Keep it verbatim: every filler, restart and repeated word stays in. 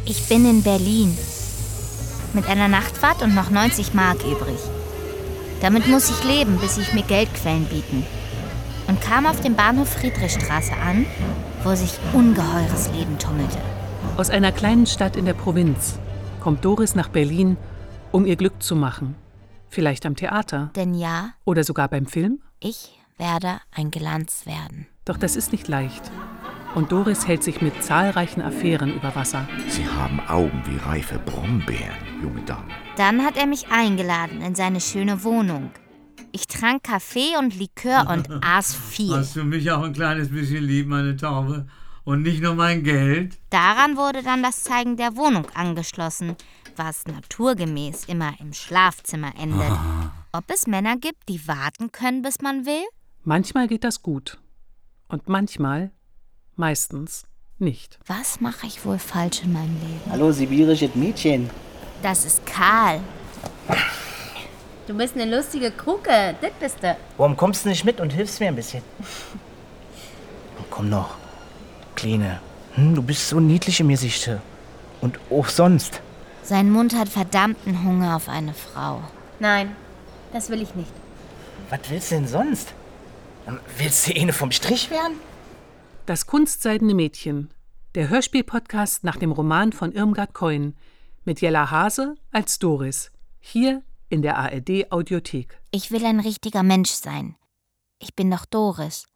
Ich bin in Berlin. Mit einer Nachtfahrt und noch neunzig Mark übrig. Damit muss ich leben, bis sich mir Geldquellen bieten. Und kam auf dem Bahnhof Friedrichstraße an, wo sich ungeheures Leben tummelte. Aus einer kleinen Stadt in der Provinz kommt Doris nach Berlin, um ihr Glück zu machen. Vielleicht am Theater. Denn ja, oder sogar beim Film. ich werde ein Glanz werden. Doch das ist nicht leicht. Und Doris hält sich mit zahlreichen Affären über Wasser. Sie haben Augen wie reife Brombeeren, junge Dame. Dann hat er mich eingeladen in seine schöne Wohnung. Ich trank Kaffee und Likör und aß viel. Hast du mich auch ein kleines bisschen lieb, meine Taube? Und nicht nur mein Geld? Daran wurde dann das Zeigen der Wohnung angeschlossen, was naturgemäß immer im Schlafzimmer endet. Ob es Männer gibt, die warten können, bis man will? Manchmal geht das gut. Und manchmal, meistens, nicht. Was mache ich wohl falsch in meinem Leben? Hallo, sibirisches Mädchen. Das ist Karl. Du bist eine lustige Kruke, das bist du. Warum kommst du nicht mit und hilfst mir ein bisschen? Komm noch, Kleine. Hm, du bist so niedlich im Gesicht. Und auch sonst. Sein Mund hat verdammten Hunger auf eine Frau. Nein, das will ich nicht. Was willst du denn sonst? Willst du eine vom Strich werden? Das kunstseidene Mädchen. Der Hörspiel-Podcast nach dem Roman von Irmgard Keun. Mit Jella Hase als Doris. Hier in der A R D-Audiothek. Ich will ein richtiger Mensch sein. Ich bin doch Doris.